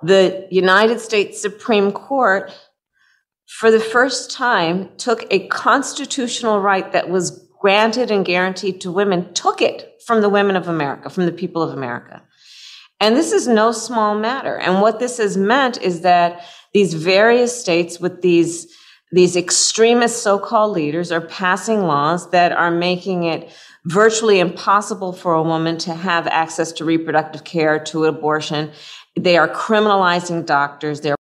the United States Supreme Court, for the first time, took a constitutional right that was granted and guaranteed to women, took it from the women of America, from the people of America. And this is no small matter. And what this has meant is that these various states with these extremist so-called leaders are passing laws that are making it virtually impossible for a woman to have access to reproductive care, to abortion. They are criminalizing doctors. They're